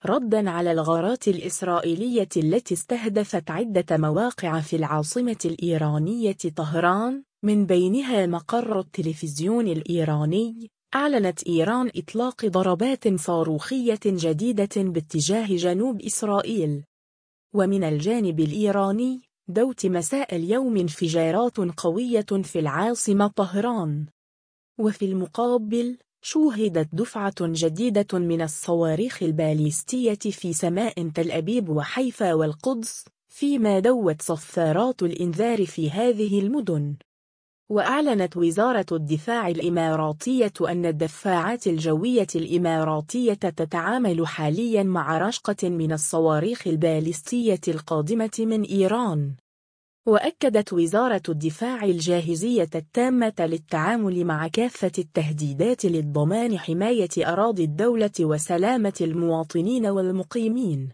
رداً على الغارات الإسرائيلية التي استهدفت عدة مواقع في العاصمة الإيرانية طهران، من بينها مقر التلفزيون الإيراني. أعلنت إيران إطلاق ضربات صاروخية جديدة باتجاه جنوب إسرائيل. ومن الجانب الإيراني، دوت مساء اليوم انفجارات قوية في العاصمة طهران. وفي المقابل، شوهدت دفعة جديدة من الصواريخ الباليستية في سماء تل أبيب وحيفا والقدس، فيما دوت صفارات الإنذار في هذه المدن. وأعلنت وزارة الدفاع الإماراتية أن الدفاعات الجوية الإماراتية تتعامل حالياً مع رشقة من الصواريخ الباليستية القادمة من إيران. وأكدت وزارة الدفاع الجاهزية التامة للتعامل مع كافة التهديدات لضمان حماية أراضي الدولة وسلامة المواطنين والمقيمين.